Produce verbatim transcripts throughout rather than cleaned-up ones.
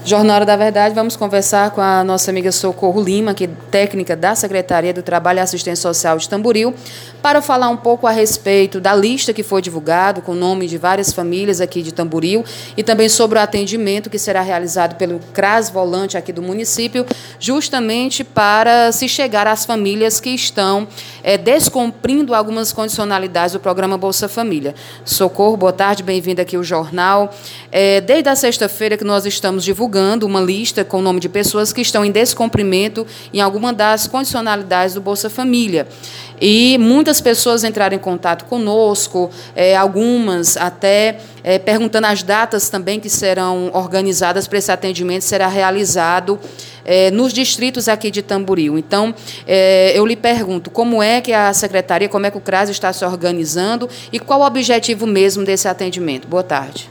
Jornal da Verdade, vamos conversar com a nossa amiga Socorro Lima, que é técnica da Secretaria do Trabalho e Assistência Social de Tamboril, para falar um pouco a respeito da lista que foi divulgada, com o nome de várias famílias aqui de Tamboril, e também sobre o atendimento que será realizado pelo CRAS Volante aqui do município, justamente para se chegar às famílias que estão é, descumprindo algumas condicionalidades do programa Bolsa Família. Socorro, boa tarde, bem-vinda aqui ao jornal. É, desde a sexta-feira que nós estamos divulgando uma lista com o nome de pessoas que estão em descumprimento em alguma das condicionalidades do Bolsa Família. E muitas pessoas entraram em contato conosco, é, algumas até é, perguntando as datas também que serão organizadas para esse atendimento, será realizado é, nos distritos aqui de Tamboril. Então, é, eu lhe pergunto, como é que a Secretaria, como é que o CRAS está se organizando e qual o objetivo mesmo desse atendimento? Boa tarde.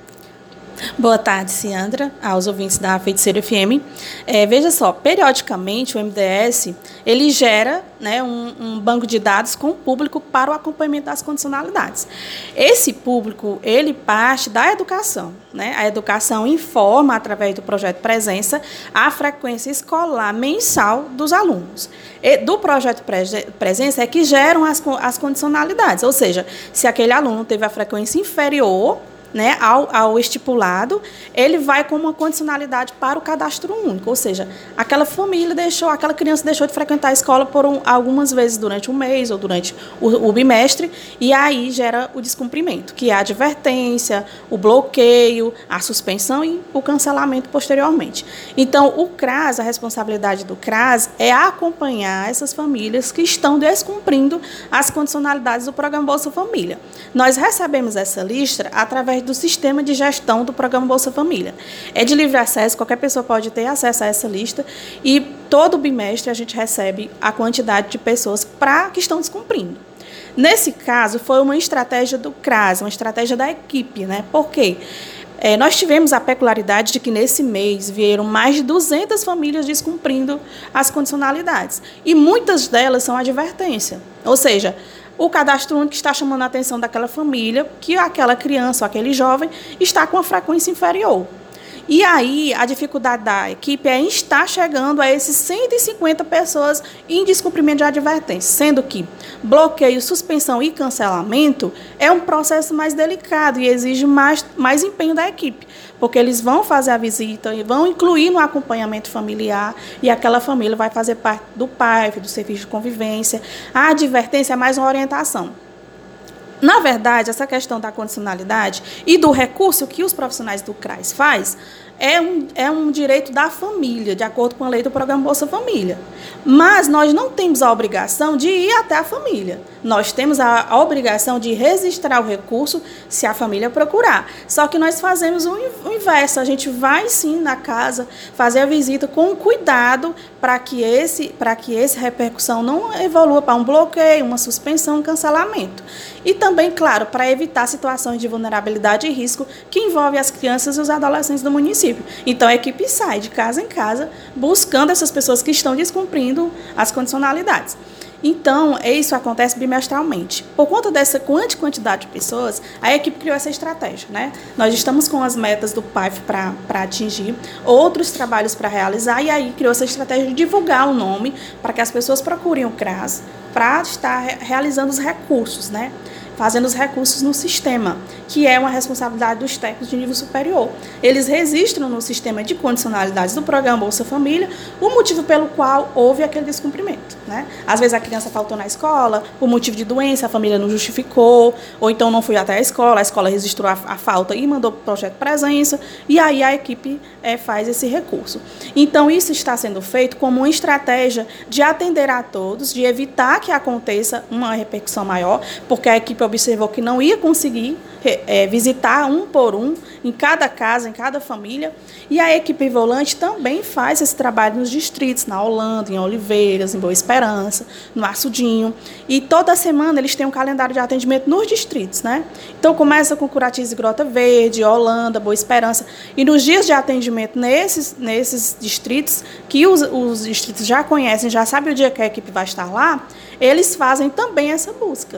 Boa tarde, Ciandra, aos ouvintes da Feiticeira F M. É, veja só, periodicamente o M D S ele gera, né, um, um banco de dados com o público para o acompanhamento das condicionalidades. Esse público, ele parte da educação, né? A educação informa, através do projeto Presença, a frequência escolar mensal dos alunos. E do projeto Presença é que geram as, as condicionalidades, ou seja, se aquele aluno teve a frequência inferior, né, ao, ao estipulado, ele vai com uma condicionalidade para o cadastro único, ou seja, aquela família deixou, aquela criança deixou de frequentar a escola por um, algumas vezes durante um mês ou durante o, o bimestre, e aí gera o descumprimento, que é a advertência, o bloqueio, a suspensão e o cancelamento posteriormente. Então, o CRAS, a responsabilidade do CRAS é acompanhar essas famílias que estão descumprindo as condicionalidades do programa Bolsa Família. Nós recebemos essa lista através do sistema de gestão do programa Bolsa Família. É de livre acesso, qualquer pessoa pode ter acesso a essa lista e todo bimestre a gente recebe a quantidade de pessoas pra, que estão descumprindo. Nesse caso, foi uma estratégia do CRAS, uma estratégia da equipe, né? Por quê? É, nós tivemos a peculiaridade de que, nesse mês, vieram mais de duzentas famílias descumprindo as condicionalidades. E muitas delas são advertência. Ou seja, o cadastro único está chamando a atenção daquela família que aquela criança ou aquele jovem está com a frequência inferior. E aí, a dificuldade da equipe é estar chegando a esses cento e cinquenta pessoas em descumprimento de advertência, sendo que bloqueio, suspensão e cancelamento é um processo mais delicado e exige mais, mais empenho da equipe, porque eles vão fazer a visita e vão incluir no acompanhamento familiar e aquela família vai fazer parte do P A I F, do serviço de convivência. A advertência é mais uma orientação. Na verdade, essa questão da condicionalidade e do recurso que os profissionais do CRAS faz é um, é um direito da família, de acordo com a lei do programa Bolsa Família. Mas nós não temos a obrigação de ir até a família. Nós temos a, a obrigação de registrar o recurso se a família procurar. Só que nós fazemos o, o inverso. A gente vai, sim, na casa, fazer a visita com cuidado para que esse, para que essa repercussão não evolua para um bloqueio, uma suspensão, um cancelamento. E também, claro, para evitar situações de vulnerabilidade e risco que envolvem as crianças e os adolescentes do município. Então, a equipe sai de casa em casa buscando essas pessoas que estão descumprindo as condicionalidades. Então, isso acontece bimestralmente. Por conta dessa grande quantidade de pessoas, a equipe criou essa estratégia, né? Nós estamos com as metas do P A I F para atingir, outros trabalhos para realizar, e aí criou essa estratégia de divulgar o nome para que as pessoas procurem o CRAS para estar realizando os recursos, né? Fazendo os recursos no sistema, que é uma responsabilidade dos técnicos de nível superior. Eles registram no sistema de condicionalidades do programa Bolsa Família o motivo pelo qual houve aquele descumprimento, né? Às vezes a criança faltou na escola, por motivo de doença, a família não justificou, ou então não foi até a escola, a escola registrou a, a falta e mandou para o projeto Presença, e aí a equipe é, faz esse recurso. Então, isso está sendo feito como uma estratégia de atender a todos, de evitar que aconteça uma repercussão maior, porque a equipe observou que não ia conseguir é, visitar um por um em cada casa, em cada família, e a equipe volante também faz esse trabalho nos distritos, na Holanda, em Oliveiras, em Boa Esperança, no Açudinho, e toda semana eles têm um calendário de atendimento nos distritos, né? Então, começa com Curatis e Grota Verde, Holanda, Boa Esperança, e nos dias de atendimento nesses, nesses distritos, que os, os distritos já conhecem, já sabem o dia que a equipe vai estar lá, eles fazem também essa busca.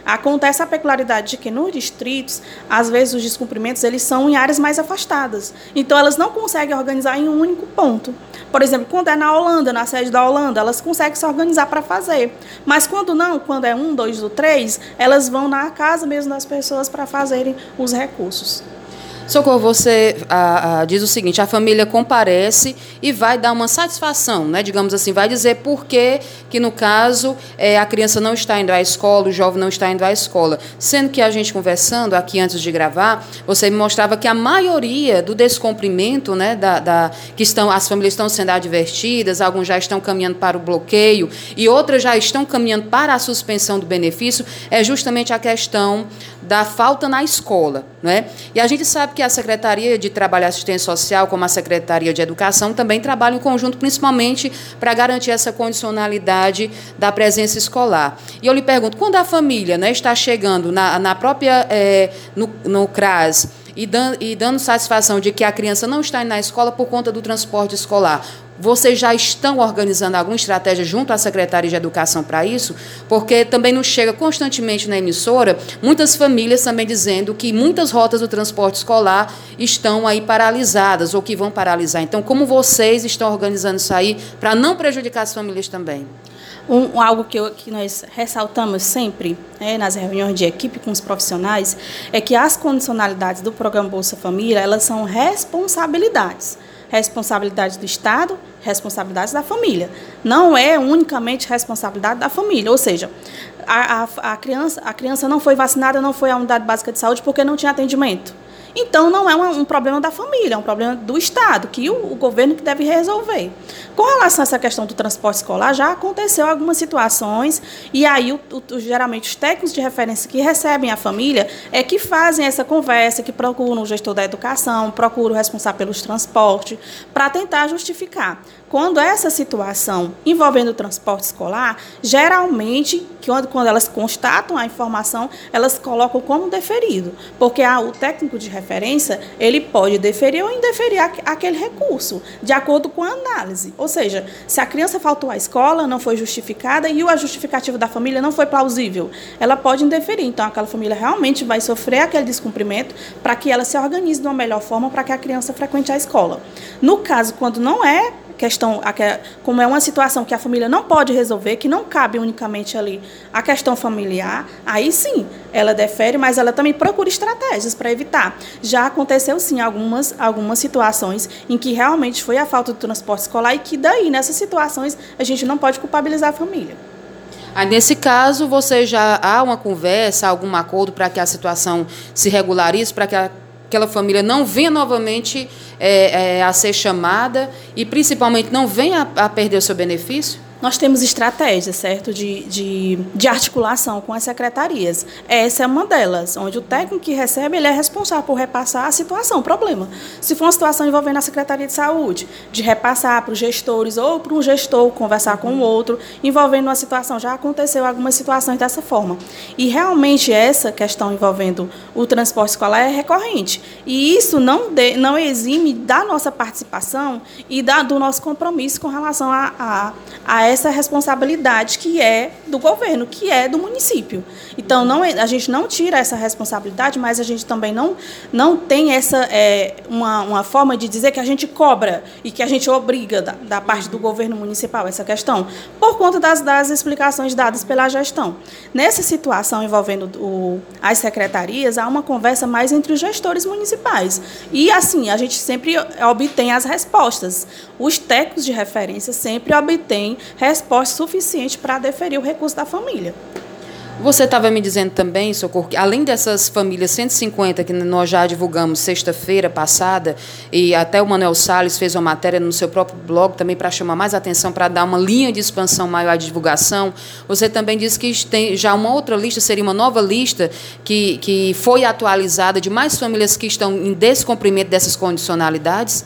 Acontece a peculiaridade de que nos distritos, às vezes os descumprimentos eles são em áreas mais afastadas. Então, elas não conseguem organizar em um único ponto. Por exemplo, quando é na Holanda, na sede da Holanda, elas conseguem se organizar para fazer. Mas quando não, quando é um, dois ou três, elas vão na casa mesmo das pessoas para fazerem os recursos. Socorro, você a, a, diz o seguinte, a família comparece e vai dar uma satisfação, né? Digamos assim, vai dizer por que, que no caso, é, a criança não está indo à escola, o jovem não está indo à escola. Sendo que a gente conversando aqui antes de gravar, você me mostrava que a maioria do descumprimento, né, da, da, que estão, as famílias estão sendo advertidas, alguns já estão caminhando para o bloqueio e outras já estão caminhando para a suspensão do benefício, é justamente a questão da falta na escola, né? E a gente sabe que a Secretaria de Trabalho e Assistência Social, como a Secretaria de Educação, também trabalham em conjunto, principalmente para garantir essa condicionalidade da presença escolar. E eu lhe pergunto, quando a família, né, está chegando na, na própria, é, no, no CRAS e, dan, e dando satisfação de que a criança não está indo na escola por conta do transporte escolar, vocês já estão organizando alguma estratégia junto à Secretaria de Educação para isso? Porque também nos chega constantemente na emissora muitas famílias também dizendo que muitas rotas do transporte escolar estão aí paralisadas ou que vão paralisar. Então, como vocês estão organizando isso aí para não prejudicar as famílias também? Um, algo que, eu, que nós ressaltamos sempre, né, nas reuniões de equipe com os profissionais, é que as condicionalidades do programa Bolsa Família, elas são responsabilidades. Responsabilidade do Estado, responsabilidade da família. Não é unicamente responsabilidade da família, ou seja, a, a, a, criança, a criança não foi vacinada, não foi à unidade básica de saúde porque não tinha atendimento. Então, não é um, um problema da família, é um problema do Estado, que o, o governo que deve resolver. Com relação a essa questão do transporte escolar, já aconteceu algumas situações, e aí, o, o, geralmente, os técnicos de referência que recebem a família é que fazem essa conversa, que procuram o gestor da educação, procuram o responsável pelos transportes, para tentar justificar. Quando essa situação envolvendo o transporte escolar, geralmente, quando, quando elas constatam a informação, elas colocam como deferido, porque a, o técnico de referência, ele pode deferir ou indeferir aquele recurso, de acordo com a análise. Ou seja, se a criança faltou à escola, não foi justificada e a justificativa da família não foi plausível, ela pode indeferir. Então, aquela família realmente vai sofrer aquele descumprimento para que ela se organize de uma melhor forma para que a criança frequente a escola. No caso, quando não é questão, como é uma situação que a família não pode resolver, que não cabe unicamente ali a questão familiar, aí sim, ela defere, mas ela também procura estratégias para evitar. Já aconteceu sim algumas, algumas situações em que realmente foi a falta do transporte escolar e que daí, nessas situações, a gente não pode culpabilizar a família. Aí, nesse caso, você já há uma conversa, algum acordo para que a situação se regularize, para que a aquela família não venha novamente é, é, a ser chamada e, principalmente, não venha a, a perder o seu benefício? Nós temos estratégias, certo, de, de, de articulação com as secretarias. Essa é uma delas, onde o técnico que recebe, ele é responsável por repassar a situação, o problema. Se for uma situação envolvendo a Secretaria de Saúde, de repassar para os gestores ou para um gestor conversar com o outro, envolvendo uma situação. Já aconteceu algumas situações dessa forma. E, realmente, essa questão envolvendo o transporte escolar é recorrente. E isso não, de, não exime da nossa participação e da, do nosso compromisso com relação a, a, a essa responsabilidade que é do governo, que é do município. Então, não, a gente não tira essa responsabilidade, mas a gente também não, não tem essa, é, uma, uma forma de dizer que a gente cobra e que a gente obriga da, da parte do governo municipal essa questão, por conta das, das explicações dadas pela gestão. Nessa situação envolvendo o, as secretarias, há uma conversa mais entre os gestores municipais. E, assim, a gente sempre obtém as respostas. Os técnicos de referência sempre obtêm resposta suficiente para deferir o recurso da família. Você estava me dizendo também, Socorro, que além dessas famílias cento e cinquenta que nós já divulgamos sexta-feira passada, e até o Manuel Salles fez uma matéria no seu próprio blog também para chamar mais atenção, para dar uma linha de expansão maior à divulgação, você também disse que tem já uma outra lista, seria uma nova lista que, que foi atualizada de mais famílias que estão em descumprimento dessas condicionalidades?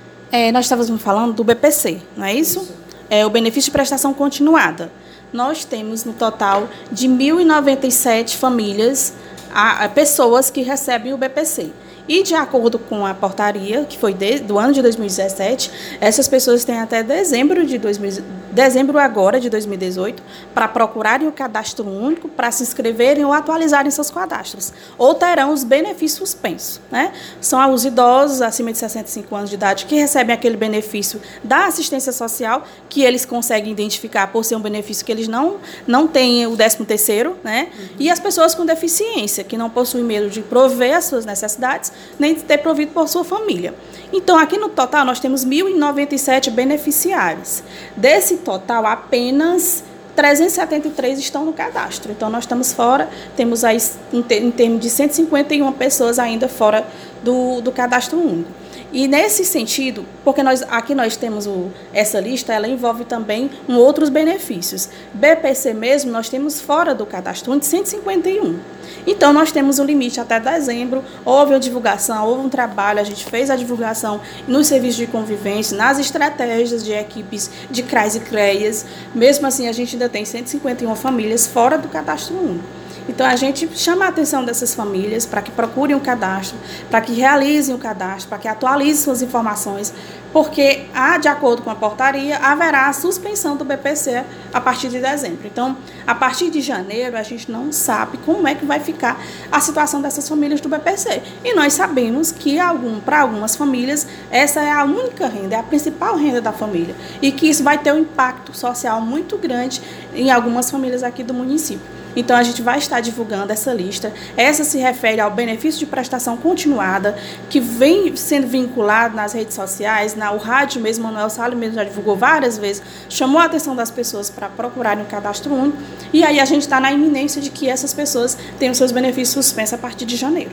É, nós estávamos falando do B P C, não é isso? isso. É o benefício de prestação continuada. Nós temos no total de mil e noventa e sete famílias, a, a pessoas que recebem o B P C. E, de acordo com a portaria, que foi de, do ano de dois mil e dezessete, essas pessoas têm até dezembro de dois mil, dezembro agora de dois mil e dezoito para procurarem o cadastro único, para se inscreverem ou atualizarem seus cadastros, ou terão os benefícios suspensos, né? São os idosos acima de sessenta e cinco anos de idade que recebem aquele benefício da assistência social, que eles conseguem identificar por ser um benefício que eles não, não têm o décimo terceiro, né? Uhum. E as pessoas com deficiência, que não possuem medo de prover as suas necessidades, nem de ter provido por sua família. Então, aqui no total, nós temos mil e noventa e sete beneficiários. Desse total, apenas trezentos e setenta e três estão no cadastro. Então, nós estamos fora, temos aí, em termos de cento e cinquenta e uma pessoas ainda fora do, do cadastro único. E nesse sentido, porque nós, aqui nós temos o, essa lista, ela envolve também um, outros benefícios. B P C mesmo, nós temos fora do cadastro único cento e cinquenta e um. Então, nós temos um limite até dezembro, houve uma divulgação, houve um trabalho, a gente fez a divulgação nos serviços de convivência, nas estratégias de equipes de C R A S e C R E A S. Mesmo assim, a gente ainda tem cento e cinquenta e uma famílias fora do cadastro único. Então, a gente chama a atenção dessas famílias para que procurem o cadastro, para que realizem o cadastro, para que atualizem suas informações, porque, há, de acordo com a portaria, haverá a suspensão do B P C a partir de dezembro. Então, a partir de janeiro, a gente não sabe como é que vai ficar a situação dessas famílias do B P C. E nós sabemos que, algum, para algumas famílias, essa é a única renda, é a principal renda da família, e que isso vai ter um impacto social muito grande em algumas famílias aqui do município. Então, a gente vai estar divulgando essa lista. Essa se refere ao benefício de prestação continuada, que vem sendo vinculado nas redes sociais, na, o rádio mesmo, Manuel Salles mesmo já divulgou várias vezes, chamou a atenção das pessoas para procurarem o cadastro único, e aí a gente está na iminência de que essas pessoas tenham seus benefícios suspensos a partir de janeiro.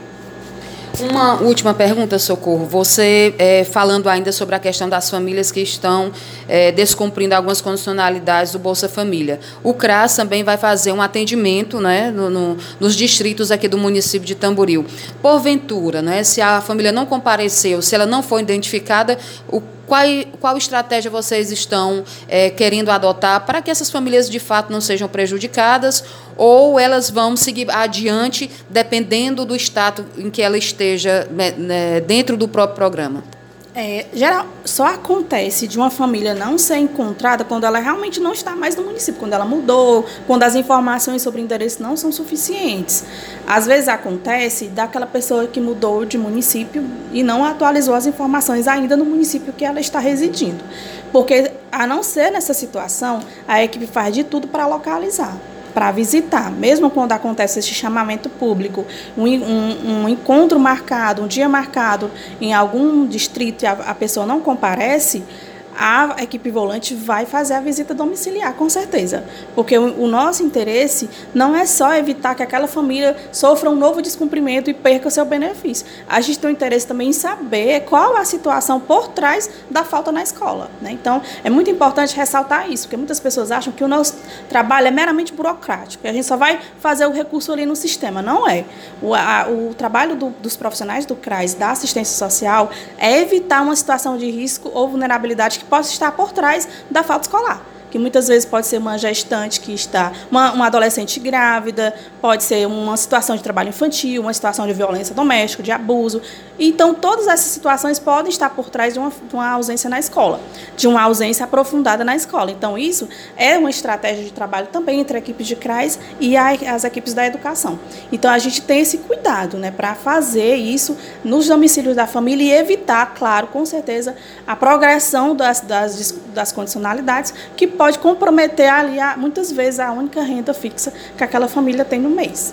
Uma última pergunta, Socorro. Você, é, falando ainda sobre a questão das famílias que estão é, descumprindo algumas condicionalidades do Bolsa Família. O C R A S também vai fazer um atendimento, né, no, no, nos distritos aqui do município de Tamboril. Porventura, né, se a família não compareceu, se ela não for identificada, o Qual, qual estratégia vocês estão é, querendo adotar para que essas famílias, de fato, não sejam prejudicadas, ou elas vão seguir adiante dependendo do status em que ela esteja, né, né, dentro do próprio programa? É, geral, só acontece de uma família não ser encontrada quando ela realmente não está mais no município, quando ela mudou, quando as informações sobre o endereço não são suficientes. Às vezes acontece daquela pessoa que mudou de município e não atualizou as informações ainda no município que ela está residindo. Porque, a não ser nessa situação, a equipe faz de tudo para localizar, para visitar, mesmo quando acontece esse chamamento público, um, um, um encontro marcado, um dia marcado em algum distrito e a, a pessoa não comparece, a equipe volante vai fazer a visita domiciliar, com certeza. Porque o, o nosso interesse não é só evitar que aquela família sofra um novo descumprimento e perca o seu benefício. A gente tem o interesse também em saber qual a situação por trás da falta na escola, né? Então, é muito importante ressaltar isso, porque muitas pessoas acham que o nosso trabalho é meramente burocrático, que a gente só vai fazer o recurso ali no sistema. Não é. O, a, o trabalho do, dos profissionais do C R A S, da assistência social, é evitar uma situação de risco ou vulnerabilidade que possa estar por trás da falta escolar, que muitas vezes pode ser uma gestante que está, uma, uma adolescente grávida, pode ser uma situação de trabalho infantil, uma situação de violência doméstica, de abuso. Então, todas essas situações podem estar por trás de uma, de uma ausência na escola, de uma ausência aprofundada na escola. Então, isso é uma estratégia de trabalho também entre a equipe de C R A S e a, as equipes da educação. Então, a gente tem esse cuidado, né, para fazer isso nos domicílios da família e evitar, claro, com certeza, a progressão das, das, das condicionalidades que pode comprometer ali, muitas vezes, a única renda fixa que aquela família tem no mês.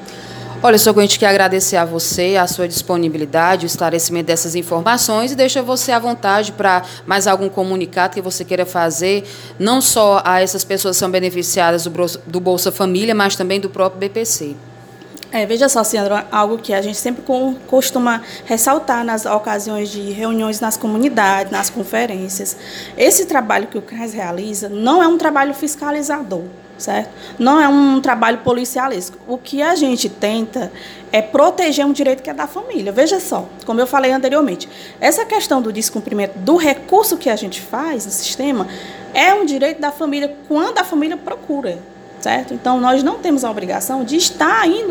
Olha, Socorro, a gente quer agradecer a você, a sua disponibilidade, o esclarecimento dessas informações e deixa você à vontade para mais algum comunicado que você queira fazer, não só a essas pessoas que são beneficiadas do Bolsa, do Bolsa Família, mas também do próprio B P C. É, veja só, Ciandra, algo que a gente sempre costuma ressaltar nas ocasiões de reuniões nas comunidades, nas conferências. Esse trabalho que o C R A S realiza não é um trabalho fiscalizador, certo? Não é um trabalho policialesco. O que a gente tenta é proteger um direito que é da família. Veja só, como eu falei anteriormente, essa questão do descumprimento do recurso que a gente faz no sistema é um direito da família quando a família procura. Certo? Então, nós não temos a obrigação de estar indo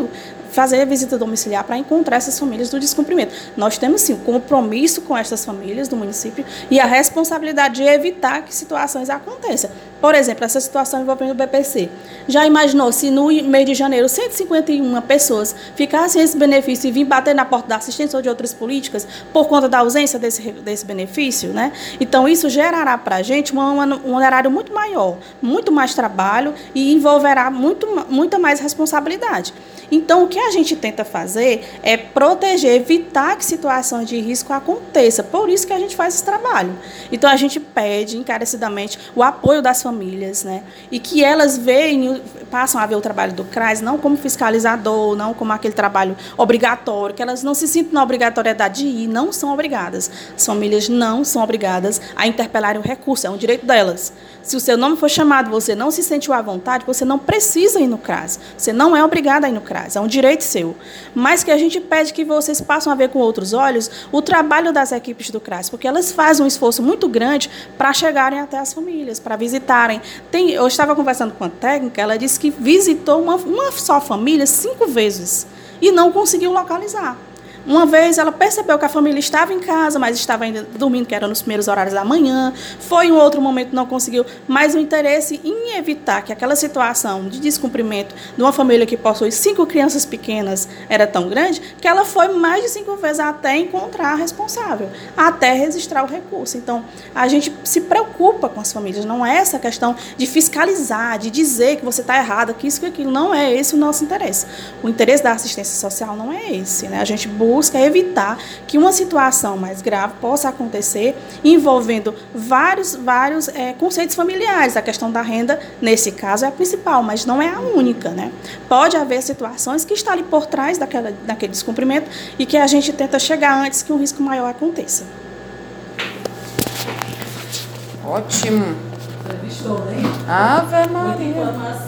fazer a visita domiciliar para encontrar essas famílias do descumprimento. Nós temos, sim, o compromisso com essas famílias do município e a responsabilidade de evitar que situações aconteçam. Por exemplo, essa situação envolvendo o B P C. Já imaginou se no mês de janeiro cento e cinquenta e uma pessoas ficassem esse benefício e vir bater na porta da assistência ou de outras políticas por conta da ausência desse, desse benefício, né? Então, isso gerará para a gente um, um horário muito maior, muito mais trabalho e envolverá muito, muita mais responsabilidade. Então, o que a gente tenta fazer é proteger, evitar que situações de risco aconteçam. Por isso que a gente faz esse trabalho. Então, a gente pede encarecidamente o apoio das famílias, né? E que elas veem, passam a ver o trabalho do CRAS não como fiscalizador, não como aquele trabalho obrigatório, que elas não se sintam na obrigatoriedade de ir, não são obrigadas. As famílias não são obrigadas a interpelarem o recurso, é um direito delas. Se o seu nome for chamado, você não se sentiu à vontade, você não precisa ir no CRAS. Você não é obrigado a ir no CRAS, é um direito seu. Mas que a gente pede que vocês passem a ver com outros olhos o trabalho das equipes do CRAS, porque elas fazem um esforço muito grande para chegarem até as famílias, para visitarem. Tem, eu estava conversando com a técnica, ela disse que visitou uma, uma só família cinco vezes e não conseguiu localizar. Uma vez ela percebeu que a família estava em casa, mas estava ainda dormindo, que era nos primeiros horários da manhã. Foi em outro momento, não conseguiu. Mas o interesse em evitar que aquela situação de descumprimento de uma família que possui cinco crianças pequenas era tão grande, que ela foi mais de cinco vezes até encontrar a responsável, até registrar o recurso. Então, a gente se preocupa com as famílias. Não é essa questão de fiscalizar, de dizer que você está errada, que isso, que aquilo. Não é esse o nosso interesse. O interesse da assistência social não é esse, né? A gente busca evitar que uma situação mais grave possa acontecer envolvendo vários, vários é, conceitos familiares. A questão da renda, nesse caso, é a principal, mas não é a única, né? Pode haver situações que estão ali por trás daquela, daquele descumprimento e que a gente tenta chegar antes que um risco maior aconteça. Ótimo. Ave Maria.